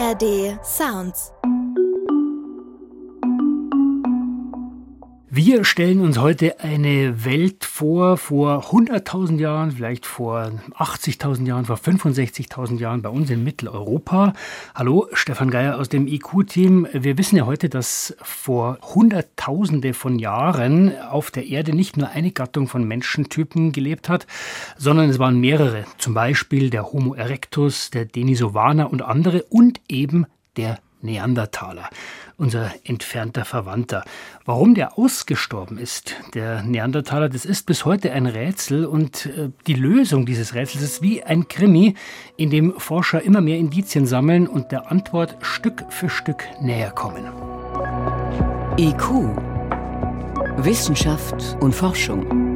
ARD Sounds. Wir stellen uns heute eine Welt vor 100.000 Jahren, vielleicht vor 80.000 Jahren, vor 65.000 Jahren bei uns in Mitteleuropa. Hallo, Stefan Geier aus dem IQ-Team. Wir wissen ja heute, dass vor Hunderttausende von Jahren auf der Erde nicht nur eine Gattung von Menschentypen gelebt hat, sondern es waren mehrere. Zum Beispiel der Homo erectus, der Denisovaner und andere und eben der Neandertaler, unser entfernter Verwandter. Warum der ausgestorben ist, der Neandertaler, das ist bis heute ein Rätsel und die Lösung dieses Rätsels ist wie ein Krimi, in dem Forscher immer mehr Indizien sammeln und der Antwort Stück für Stück näher kommen. IQ. Wissenschaft und Forschung.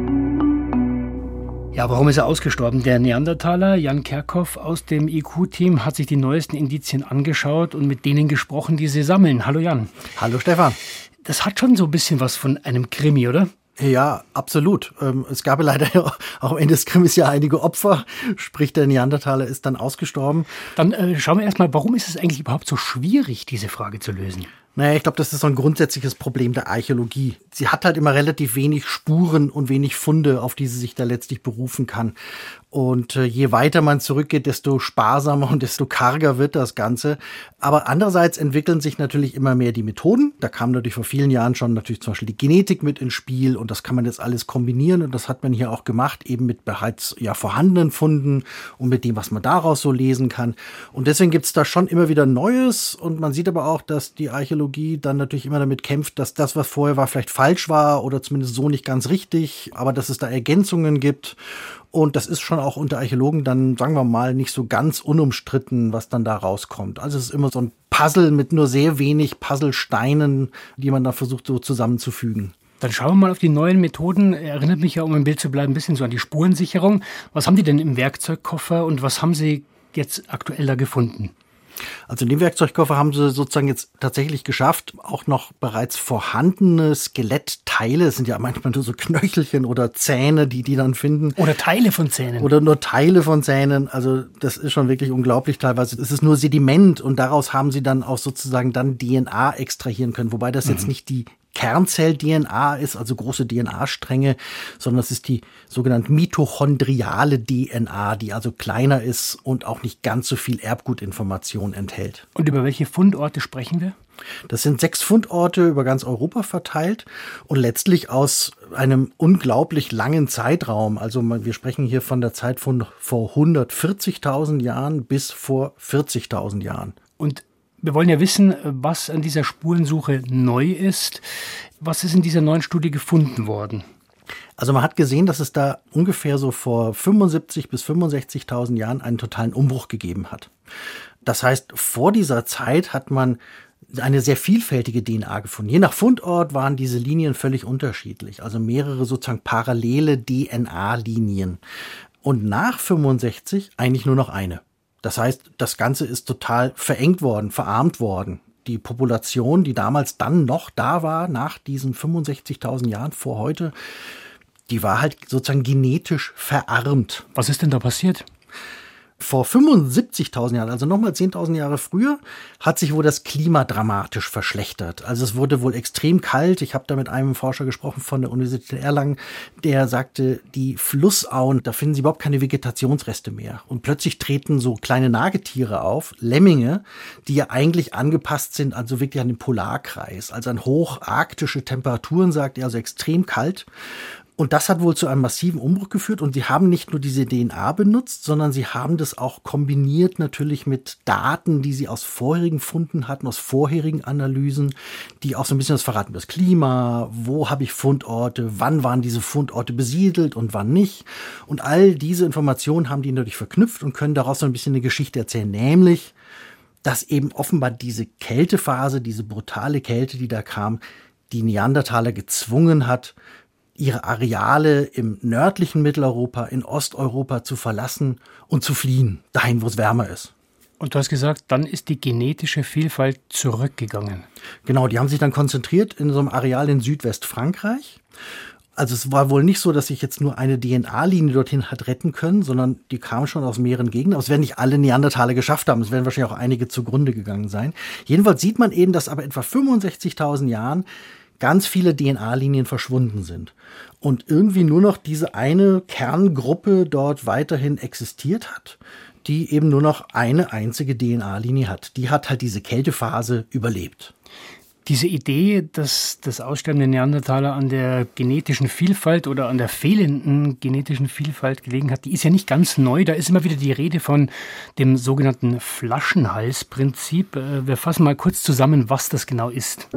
Ja, warum ist er ausgestorben? Der Neandertaler, Jan Kerkhoff aus dem IQ-Team, hat sich die neuesten Indizien angeschaut und mit denen gesprochen, die sie sammeln. Hallo Jan. Hallo Stefan. Das hat schon so ein bisschen was von einem Krimi, oder? Ja, absolut. Es gab leider auch am Ende des Krimis ja einige Opfer, sprich der Neandertaler ist dann ausgestorben. Dann schauen wir erstmal, warum ist es eigentlich überhaupt so schwierig, diese Frage zu lösen? Naja, ich glaube, das ist so ein grundsätzliches Problem der Archäologie. Sie hat halt immer relativ wenig Spuren und wenig Funde, auf die sie sich da letztlich berufen kann. Und je weiter man zurückgeht, desto sparsamer und desto karger wird das Ganze. Aber andererseits entwickeln sich natürlich immer mehr die Methoden. Da kam natürlich vor vielen Jahren schon natürlich zum Beispiel die Genetik mit ins Spiel. Und das kann man jetzt alles kombinieren. Und das hat man hier auch gemacht, eben mit bereits vorhandenen Funden und mit dem, was man daraus so lesen kann. Und deswegen gibt's da schon immer wieder Neues. Und man sieht aber auch, dass die Archäologie dann natürlich immer damit kämpft, dass das, was vorher war, vielleicht falsch war oder zumindest so nicht ganz richtig. Aber dass es da Ergänzungen gibt. Und das ist schon auch unter Archäologen dann, sagen wir mal, nicht so ganz unumstritten, was dann da rauskommt. Also es ist immer so ein Puzzle mit nur sehr wenig Puzzlesteinen, die man da versucht so zusammenzufügen. Dann schauen wir mal auf die neuen Methoden. Erinnert mich ja, um im Bild zu bleiben, ein bisschen so an die Spurensicherung. Was haben die denn im Werkzeugkoffer und was haben sie jetzt aktuell da gefunden? Also in dem Werkzeugkoffer haben sie sozusagen jetzt tatsächlich geschafft, auch noch bereits vorhandene Skelettteile, es sind ja manchmal nur so Knöchelchen oder Zähne, die dann finden. Oder Teile von Zähnen. Oder nur Teile von Zähnen. Also das ist schon wirklich unglaublich teilweise. Es ist nur Sediment und daraus haben sie dann auch sozusagen dann DNA extrahieren können. Wobei das jetzt nicht die Kernzell-DNA ist, also große DNA-Stränge, sondern es ist die sogenannte mitochondriale DNA, die also kleiner ist und auch nicht ganz so viel Erbgutinformation enthält. Und über welche Fundorte sprechen wir? Das sind 6 Fundorte über ganz Europa verteilt und letztlich aus einem unglaublich langen Zeitraum. Also wir sprechen hier von der Zeit von vor 140.000 Jahren bis vor 40.000 Jahren. Und wir wollen ja wissen, was an dieser Spurensuche neu ist. Was ist in dieser neuen Studie gefunden worden? Also man hat gesehen, dass es da ungefähr so vor 75.000 bis 65.000 Jahren einen totalen Umbruch gegeben hat. Das heißt, vor dieser Zeit hat man eine sehr vielfältige DNA gefunden. Je nach Fundort waren diese Linien völlig unterschiedlich. Also mehrere sozusagen parallele DNA-Linien. Und nach 65 eigentlich nur noch eine. Das heißt, das Ganze ist total verengt worden, verarmt worden. Die Population, die damals dann noch da war, nach diesen 65.000 Jahren vor heute, die war halt sozusagen genetisch verarmt. Was ist denn da passiert? Vor 75.000 Jahren, also nochmal 10.000 Jahre früher, hat sich wohl das Klima dramatisch verschlechtert. Also es wurde wohl extrem kalt. Ich habe da mit einem Forscher gesprochen von der Universität Erlangen, der sagte, die Flussauen, da finden sie überhaupt keine Vegetationsreste mehr. Und plötzlich treten so kleine Nagetiere auf, Lemminge, die ja eigentlich angepasst sind, also wirklich an den Polarkreis. Also an hocharktische Temperaturen, sagt er, also extrem kalt. Und das hat wohl zu einem massiven Umbruch geführt. Und sie haben nicht nur diese DNA benutzt, sondern sie haben das auch kombiniert natürlich mit Daten, die sie aus vorherigen Funden hatten, aus vorherigen Analysen, die auch so ein bisschen das verraten. Das Klima, wo habe ich Fundorte, wann waren diese Fundorte besiedelt und wann nicht. Und all diese Informationen haben die natürlich verknüpft und können daraus so ein bisschen eine Geschichte erzählen. Nämlich, dass eben offenbar diese Kältephase, diese brutale Kälte, die da kam, die Neandertaler gezwungen hat, ihre Areale im nördlichen Mitteleuropa, in Osteuropa zu verlassen und zu fliehen, dahin, wo es wärmer ist. Und du hast gesagt, dann ist die genetische Vielfalt zurückgegangen. Genau, die haben sich dann konzentriert in so einem Areal in Südwestfrankreich. Also es war wohl nicht so, dass sich jetzt nur eine DNA-Linie dorthin hat retten können, sondern die kamen schon aus mehreren Gegenden. Aber es werden nicht alle Neandertaler geschafft haben. Es werden wahrscheinlich auch einige zugrunde gegangen sein. Jedenfalls sieht man eben, dass aber etwa 65.000 Jahren ganz viele DNA-Linien verschwunden sind. Und irgendwie nur noch diese eine Kerngruppe dort weiterhin existiert hat, die eben nur noch eine einzige DNA-Linie hat. Die hat halt diese Kältephase überlebt. Diese Idee, dass das Aussterben der Neandertaler an der genetischen Vielfalt oder an der fehlenden genetischen Vielfalt gelegen hat, die ist ja nicht ganz neu. Da ist immer wieder die Rede von dem sogenannten Flaschenhalsprinzip. Wir fassen mal kurz zusammen, was das genau ist.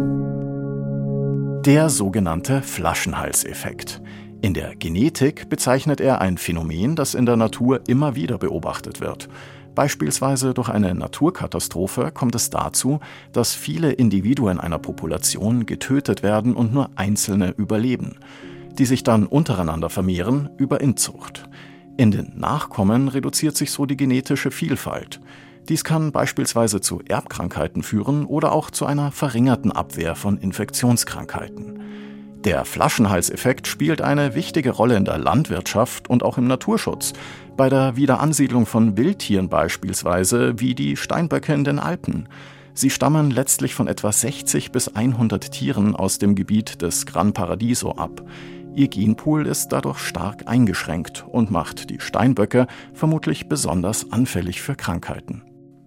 Der sogenannte Flaschenhalseffekt. In der Genetik bezeichnet er ein Phänomen, das in der Natur immer wieder beobachtet wird. Beispielsweise durch eine Naturkatastrophe kommt es dazu, dass viele Individuen einer Population getötet werden und nur einzelne überleben, die sich dann untereinander vermehren über Inzucht. In den Nachkommen reduziert sich so die genetische Vielfalt. Dies kann beispielsweise zu Erbkrankheiten führen oder auch zu einer verringerten Abwehr von Infektionskrankheiten. Der Flaschenhalseffekt spielt eine wichtige Rolle in der Landwirtschaft und auch im Naturschutz, bei der Wiederansiedlung von Wildtieren beispielsweise wie die Steinböcke in den Alpen. Sie stammen letztlich von etwa 60 bis 100 Tieren aus dem Gebiet des Gran Paradiso ab. Ihr Genpool ist dadurch stark eingeschränkt und macht die Steinböcke vermutlich besonders anfällig für Krankheiten.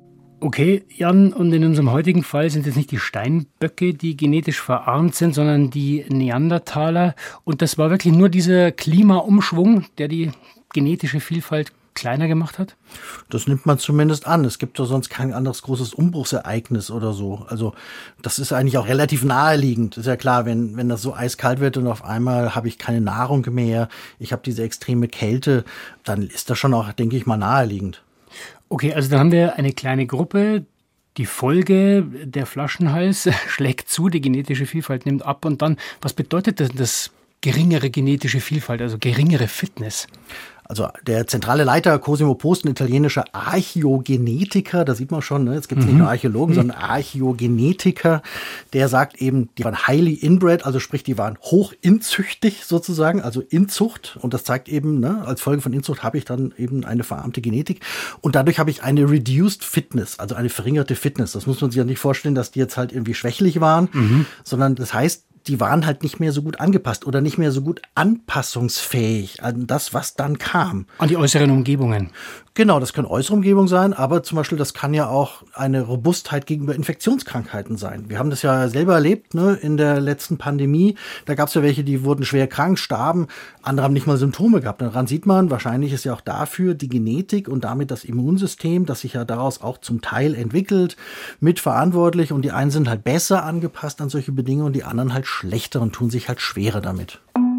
Okay, Jan, und in unserem heutigen Fall sind es nicht die Steinböcke, die genetisch verarmt sind, sondern die Neandertaler. Und das war wirklich nur dieser Klimaumschwung, der die genetische Vielfalt kleiner gemacht hat? Das nimmt man zumindest an. Es gibt doch sonst kein anderes großes Umbruchsereignis oder so. Also das ist eigentlich auch relativ naheliegend. Ist ja klar, wenn das so eiskalt wird und auf einmal habe ich keine Nahrung mehr, ich habe diese extreme Kälte, dann ist das schon auch, denke ich mal, naheliegend. Okay, also dann haben wir eine kleine Gruppe. Die Folge, der Flaschenhals schlägt zu, die genetische Vielfalt nimmt ab. Und dann, was bedeutet das geringere genetische Vielfalt, also geringere Fitness? Also der zentrale Leiter Cosimo Post, ein italienischer Archäogenetiker, da sieht man schon, ne? Jetzt gibt es nicht nur Archäologen, sondern Archäogenetiker, der sagt eben, die waren highly inbred, also sprich, die waren hoch inzüchtig sozusagen, also Inzucht. Und das zeigt eben, ne, als Folge von Inzucht habe ich dann eben eine verarmte Genetik. Und dadurch habe ich eine reduced Fitness, also eine verringerte Fitness. Das muss man sich ja nicht vorstellen, dass die jetzt halt irgendwie schwächlich waren, sondern das heißt, die waren halt nicht mehr so gut angepasst oder nicht mehr so gut anpassungsfähig an das, was dann kam. An die äußeren Umgebungen. Genau, das können äußere Umgebungen sein, aber zum Beispiel das kann ja auch eine Robustheit gegenüber Infektionskrankheiten sein. Wir haben das ja selber erlebt, ne, in der letzten Pandemie. Da gab es ja welche, die wurden schwer krank, starben, andere haben nicht mal Symptome gehabt. Daran sieht man, wahrscheinlich ist ja auch dafür die Genetik und damit das Immunsystem, das sich ja daraus auch zum Teil entwickelt, mitverantwortlich. Und die einen sind halt besser angepasst an solche Bedingungen und die anderen halt schlechter und tun sich halt schwerer damit.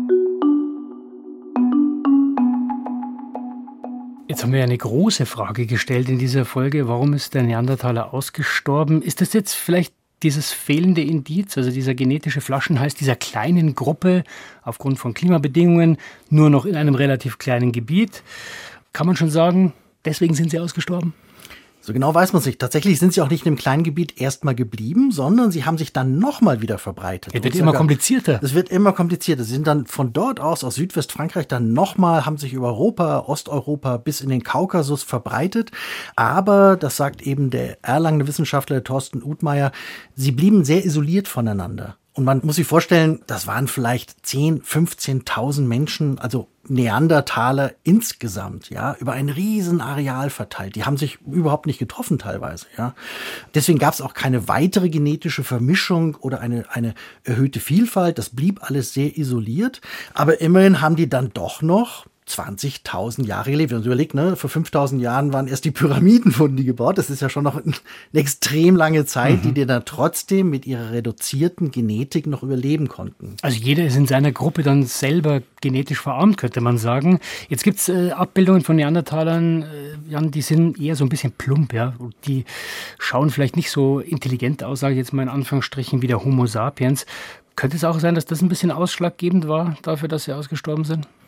Jetzt haben wir eine große Frage gestellt in dieser Folge. Warum ist der Neandertaler ausgestorben? Ist das jetzt vielleicht dieses fehlende Indiz, also dieser genetische Flaschenhals dieser kleinen Gruppe aufgrund von Klimabedingungen, nur noch in einem relativ kleinen Gebiet? Kann man schon sagen, deswegen sind sie ausgestorben? So genau weiß man es nicht. Tatsächlich sind sie auch nicht in einem kleinen Gebiet erstmal geblieben, sondern sie haben sich dann nochmal wieder verbreitet. Es wird immer komplizierter. Es wird immer komplizierter. Sie sind dann von dort aus Südwestfrankreich, dann nochmal, haben sich über Europa, Osteuropa bis in den Kaukasus verbreitet. Aber, das sagt eben der Erlanger Wissenschaftler Thorsten Uthmeier, sie blieben sehr isoliert voneinander. Und man muss sich vorstellen, das waren vielleicht 10.000, 15.000 Menschen, also Neandertaler insgesamt, ja, über ein riesen Areal verteilt. Die haben sich überhaupt nicht getroffen teilweise, ja. Deswegen gab es auch keine weitere genetische Vermischung oder eine erhöhte Vielfalt. Das blieb alles sehr isoliert. Aber immerhin haben die dann doch noch 20.000 Jahre gelebt. Wenn man überlegt, ne, vor 5.000 Jahren waren erst die Pyramiden, wurden die gebaut. Das ist ja schon noch eine extrem lange Zeit, die dann trotzdem mit ihrer reduzierten Genetik noch überleben konnten. Also jeder ist in seiner Gruppe dann selber genetisch verarmt, könnte man sagen. Jetzt gibt es Abbildungen von Neandertalern, Jan, die sind eher so ein bisschen plump, ja. Die schauen vielleicht nicht so intelligent aus, sage ich jetzt mal in Anführungsstrichen, wie der Homo sapiens. Könnte es auch sein, dass das ein bisschen ausschlaggebend war dafür, dass sie ausgestorben sind?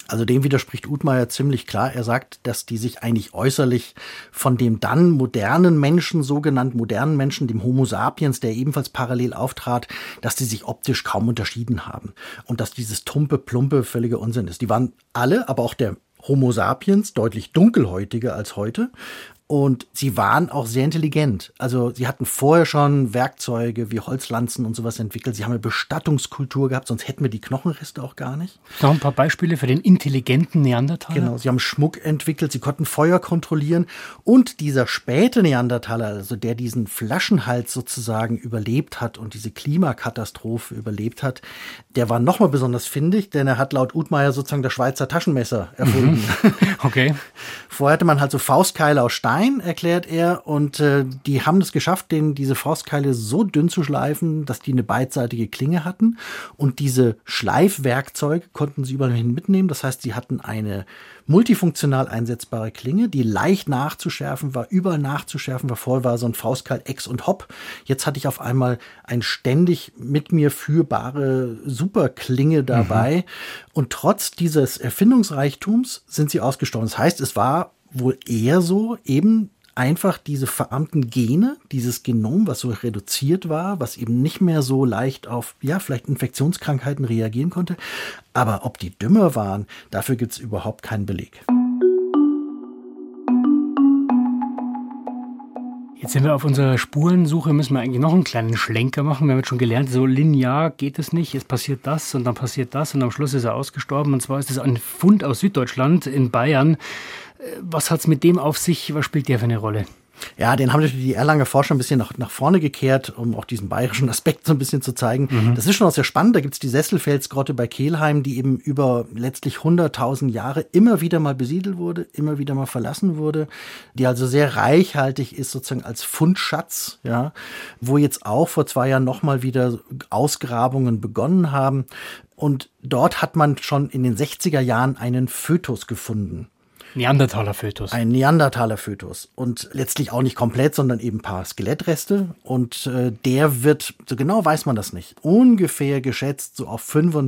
Also dem widerspricht Udmayer ziemlich klar. Er sagt, dass die sich eigentlich äußerlich von dem dann modernen Menschen, sogenannt modernen Menschen, dem Homo sapiens, der ebenfalls parallel auftrat, dass die sich optisch kaum unterschieden haben. Und dass dieses tumpe, plumpe, völliger Unsinn ist. Die waren alle, aber auch der Homo sapiens, deutlich dunkelhäutiger als heute. Und sie waren auch sehr intelligent. Also sie hatten vorher schon Werkzeuge wie Holzlanzen und sowas entwickelt. Sie haben eine Bestattungskultur gehabt, sonst hätten wir die Knochenreste auch gar nicht. Noch ein paar Beispiele für den intelligenten Neandertaler. Genau, sie haben Schmuck entwickelt, sie konnten Feuer kontrollieren. Und dieser späte Neandertaler, also der diesen Flaschenhals sozusagen überlebt hat und diese Klimakatastrophe überlebt hat, der war nochmal besonders findig, denn er hat laut Udmayer sozusagen das Schweizer Taschenmesser erfunden. Okay. Vorher hatte man halt so Faustkeile aus Stein, erklärt er, und die haben es geschafft, diese Faustkeile so dünn zu schleifen, dass die eine beidseitige Klinge hatten, und diese Schleifwerkzeuge konnten sie überall hin mitnehmen. Das heißt, sie hatten eine multifunktional einsetzbare Klinge, die leicht nachzuschärfen war, überall nachzuschärfen war. Vorher war so ein Faustkeil Ex und Hop. Jetzt hatte ich auf einmal eine ständig mit mir führbare Superklinge dabei. Und trotz dieses Erfindungsreichtums sind sie ausgestorben. Das heißt, es war wohl eher so, eben einfach diese verarmten Gene, dieses Genom, was so reduziert war, was eben nicht mehr so leicht auf, ja, vielleicht Infektionskrankheiten reagieren konnte. Aber ob die dümmer waren, dafür gibt es überhaupt keinen Beleg. Jetzt sind wir auf unserer Spurensuche, müssen wir eigentlich noch einen kleinen Schlenker machen. Wir haben jetzt schon gelernt, so linear geht es nicht. Es passiert das und dann passiert das und am Schluss ist er ausgestorben. Und zwar ist es ein Fund aus Süddeutschland in Bayern. Was hat es mit dem auf sich? Was spielt der für eine Rolle? Ja, den haben natürlich die Erlanger Forscher ein bisschen nach vorne gekehrt, um auch diesen bayerischen Aspekt so ein bisschen zu zeigen. Das ist schon auch sehr spannend. Da gibt's die Sesselfelsgrotte bei Kelheim, die eben über letztlich 100.000 Jahre immer wieder mal besiedelt wurde, immer wieder mal verlassen wurde, die also sehr reichhaltig ist sozusagen als Fundschatz, ja, wo jetzt auch vor 2 Jahren nochmal wieder Ausgrabungen begonnen haben. Und dort hat man schon in den 60er Jahren einen Fötus gefunden. Neandertaler-Fötus. Ein Neandertaler-Fötus. Und letztlich auch nicht komplett, sondern eben ein paar Skelettreste. Und der wird, so genau weiß man das nicht, ungefähr geschätzt so auf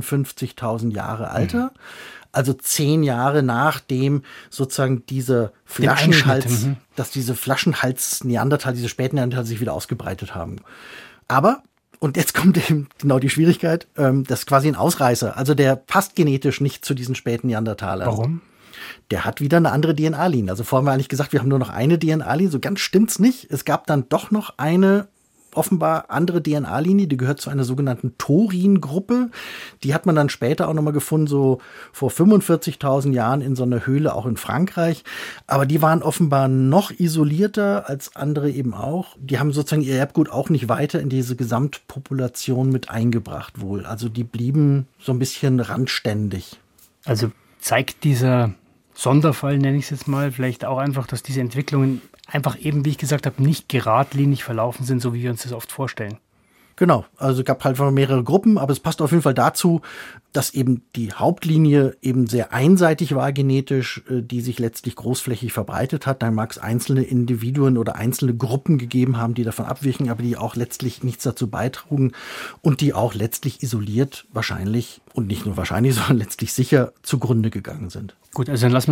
55.000 Jahre Alter. Also 10 Jahre nachdem sozusagen dieser Flaschenhals, dass diese Flaschenhals-Neandertaler, diese späten Neandertaler sich wieder ausgebreitet haben. Aber, und jetzt kommt eben genau die Schwierigkeit, das ist quasi ein Ausreißer. Also der passt genetisch nicht zu diesen späten Neandertalern. Warum? Der hat wieder eine andere DNA-Linie. Also vorher haben wir eigentlich gesagt, wir haben nur noch eine DNA-Linie. So ganz stimmt's nicht. Es gab dann doch noch eine offenbar andere DNA-Linie, die gehört zu einer sogenannten Thorin-Gruppe. Die hat man dann später auch nochmal gefunden, so vor 45.000 Jahren in so einer Höhle, auch in Frankreich. Aber die waren offenbar noch isolierter als andere eben auch. Die haben sozusagen ihr Erbgut auch nicht weiter in diese Gesamtpopulation mit eingebracht wohl. Also die blieben so ein bisschen randständig. Also zeigt dieser Sonderfall, nenne ich es jetzt mal, vielleicht auch einfach, dass diese Entwicklungen einfach eben, wie ich gesagt habe, nicht geradlinig verlaufen sind, so wie wir uns das oft vorstellen. Genau, also es gab halt mehrere Gruppen, aber es passt auf jeden Fall dazu, dass eben die Hauptlinie eben sehr einseitig war genetisch, die sich letztlich großflächig verbreitet hat. Dann mag es einzelne Individuen oder einzelne Gruppen gegeben haben, die davon abwichen, aber die auch letztlich nichts dazu beitrugen und die auch letztlich isoliert wahrscheinlich und nicht nur wahrscheinlich, sondern letztlich sicher zugrunde gegangen sind. Gut, also dann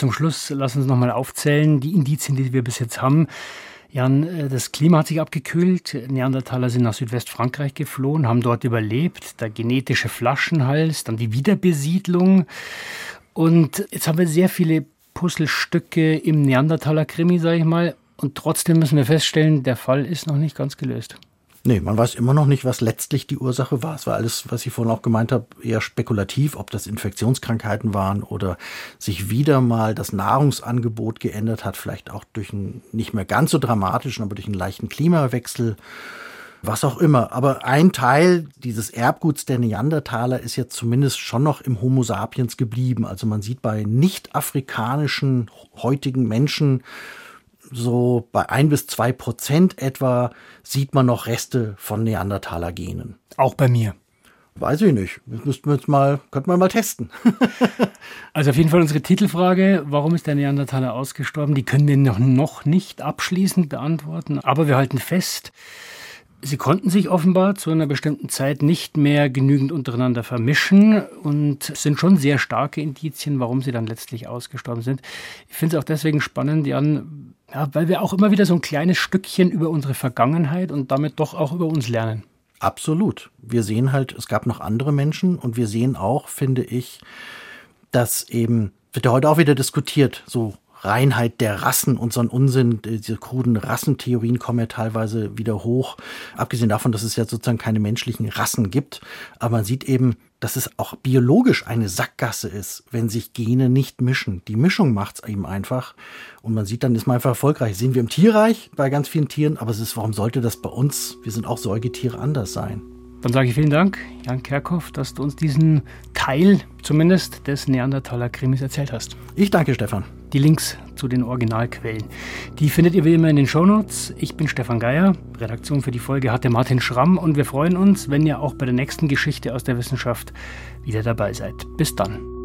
lass uns nochmal aufzählen, die Indizien, die wir bis jetzt haben. Jan, das Klima hat sich abgekühlt. Neandertaler sind nach Südwestfrankreich geflohen, haben dort überlebt. Der genetische Flaschenhals, dann die Wiederbesiedlung. Und jetzt haben wir sehr viele Puzzlestücke im Neandertaler-Krimi, sage ich mal. Und trotzdem müssen wir feststellen, der Fall ist noch nicht ganz gelöst. Nee, man weiß immer noch nicht, was letztlich die Ursache war. Es war alles, was ich vorhin auch gemeint habe, eher spekulativ, ob das Infektionskrankheiten waren oder sich wieder mal das Nahrungsangebot geändert hat, vielleicht auch durch einen nicht mehr ganz so dramatischen, aber durch einen leichten Klimawechsel, was auch immer. Aber ein Teil dieses Erbguts der Neandertaler ist jetzt zumindest schon noch im Homo sapiens geblieben. Also man sieht bei nicht-afrikanischen heutigen Menschen so bei 1-2% etwa sieht man noch Reste von Neandertaler-Genen. Auch bei mir. Weiß ich nicht. Könnten wir mal testen. Also auf jeden Fall unsere Titelfrage, warum ist der Neandertaler ausgestorben? Die können wir noch nicht abschließend beantworten. Aber wir halten fest, Sie konnten sich offenbar zu einer bestimmten Zeit nicht mehr genügend untereinander vermischen und sind schon sehr starke Indizien, warum sie dann letztlich ausgestorben sind. Ich finde es auch deswegen spannend, Jan, weil wir auch immer wieder so ein kleines Stückchen über unsere Vergangenheit und damit doch auch über uns lernen. Absolut. Wir sehen halt, es gab noch andere Menschen und wir sehen auch, finde ich, dass eben, wird ja heute auch wieder diskutiert, so Reinheit der Rassen und so ein Unsinn, diese kruden Rassentheorien kommen ja teilweise wieder hoch. Abgesehen davon, dass es ja sozusagen keine menschlichen Rassen gibt. Aber man sieht eben, dass es auch biologisch eine Sackgasse ist, wenn sich Gene nicht mischen. Die Mischung macht's eben einfach. Und man sieht dann, ist man einfach erfolgreich. Sehen wir im Tierreich bei ganz vielen Tieren. Aber es ist, warum sollte das bei uns, wir sind auch Säugetiere, anders sein? Dann sage ich vielen Dank, Jan Kerkhoff, dass du uns diesen Teil zumindest des Neandertaler-Krimis erzählt hast. Ich danke, Stefan. Die Links zu den Originalquellen, die findet ihr wie immer in den Shownotes. Ich bin Stefan Geier, Redaktion für die Folge hatte Martin Schramm und wir freuen uns, wenn ihr auch bei der nächsten Geschichte aus der Wissenschaft wieder dabei seid. Bis dann.